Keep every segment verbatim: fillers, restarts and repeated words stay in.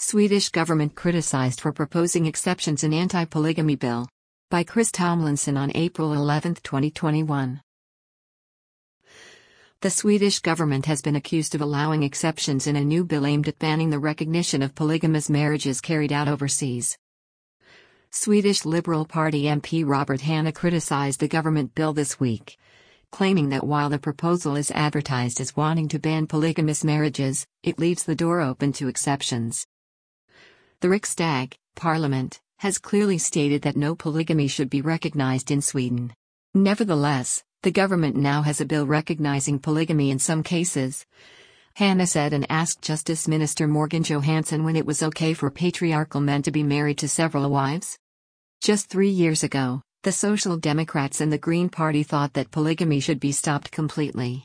Swedish government criticized for proposing exceptions in anti-polygamy bill. By Chris Tomlinson on April eleventh, twenty twenty-one. The Swedish government has been accused of allowing exceptions in a new bill aimed at banning the recognition of polygamous marriages carried out overseas. Swedish Liberal Party M P Robert Hanna criticized the government bill this week, claiming that while the proposal is advertised as wanting to ban polygamous marriages, it leaves the door open to exceptions. The Riksdag, Parliament, has clearly stated that no polygamy should be recognized in Sweden. Nevertheless, the government now has a bill recognizing polygamy in some cases, Hanna said, and asked Justice Minister Morgan Johansson when it was okay for patriarchal men to be married to several wives. Just three years ago, the Social Democrats and the Green Party thought that polygamy should be stopped completely.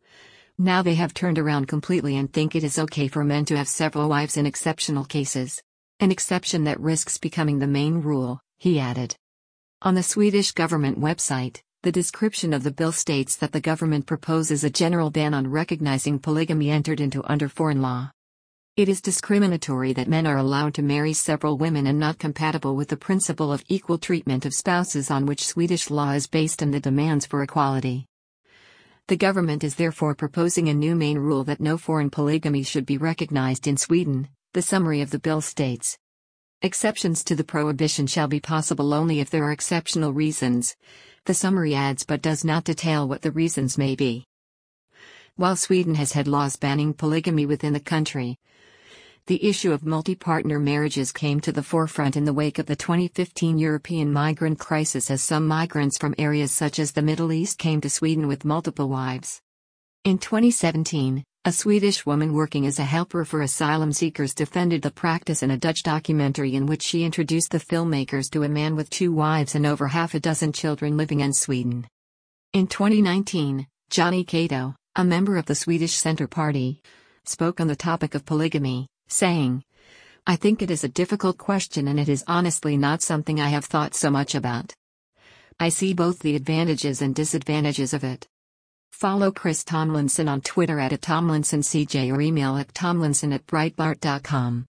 Now they have turned around completely and think it is okay for men to have several wives in exceptional cases. An exception that risks becoming the main rule, he added. On the Swedish government website, the description of the bill states that the government proposes a general ban on recognizing polygamy entered into under foreign law. It is discriminatory that men are allowed to marry several women and not compatible with the principle of equal treatment of spouses on which Swedish law is based and the demands for equality. The government is therefore proposing a new main rule that no foreign polygamy should be recognized in Sweden. The summary of the bill states. Exceptions to the prohibition shall be possible only if there are exceptional reasons, the summary adds, but does not detail what the reasons may be. While Sweden has had laws banning polygamy within the country, the issue of multi-partner marriages came to the forefront in the wake of the twenty fifteen European migrant crisis, as some migrants from areas such as the Middle East came to Sweden with multiple wives. In twenty seventeen, a Swedish woman working as a helper for asylum seekers defended the practice in a Dutch documentary in which she introduced the filmmakers to a man with two wives and over half a dozen children living in Sweden. In twenty nineteen, Johnny Cato, a member of the Swedish Centre Party, spoke on the topic of polygamy, saying, "I think it is a difficult question and it is honestly not something I have thought so much about. I see both the advantages and disadvantages of it." Follow Chris Tomlinson on Twitter at Tomlinson C J or email at tomlinson at breitbart dot com.